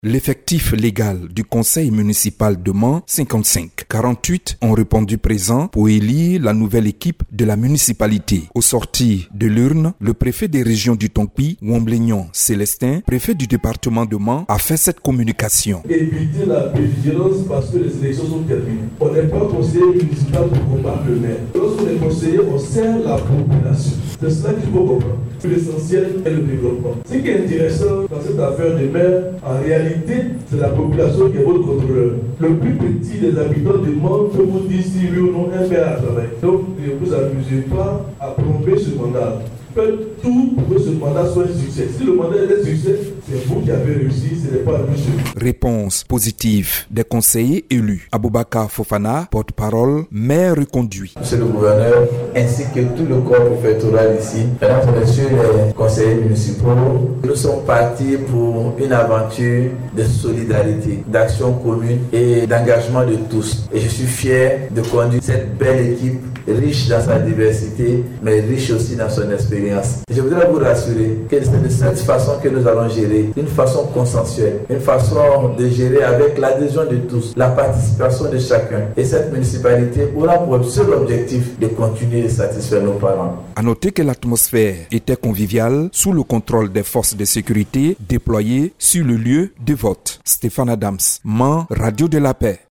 L'effectif légal du conseil municipal de Mans, 55. 48 ont répondu présents pour élire la nouvelle équipe de la municipalité. Au sorti de l'urne, le préfet des régions du Tonpi, Wamblignon Célestin, préfet du département de Mans, a fait cette communication. Éviter la vigilance parce que les élections sont terminées. On n'est pas conseiller municipal pour combattre le maire. Lorsqu'on est conseiller, on sert la population. C'est cela qu'il faut comprendre. L'essentiel est le développement. Ce qui est intéressant dans cette affaire des maires, en réalité, c'est la population qui est votre contrôleur. Le plus petit des habitants du monde peut vous dire si oui ou non un maire a travaillé. Donc, ne vous amusez pas à plomber ce mandat. Faites tout pour que ce mandat soit un succès. Si le mandat est un succès, c'est vous qui avez réussi, ce n'est pas un monsieur. Réponse positive des conseillers élus. Aboubakar Fofana, porte-parole, maire reconduit. Monsieur le gouverneur, ainsi que tout le corps préfectoral ici, mesdames et messieurs les conseillers municipaux, nous sommes partis pour une aventure de solidarité, d'action commune et d'engagement de tous. Et je suis fier de conduire cette belle équipe, riche dans sa diversité, mais riche aussi dans son expérience. Et je voudrais vous rassurer que c'est de cette façon que nous allons gérer, une façon consensuelle, une façon de gérer avec l'adhésion de tous, la participation de chacun. Et cette municipalité aura pour seul objectif de continuer de satisfaire nos parents. À noter que l'atmosphère était conviviale sous le contrôle des forces de sécurité déployées sur le lieu de vote. Stéphane Adams, Mans, Radio de la Paix.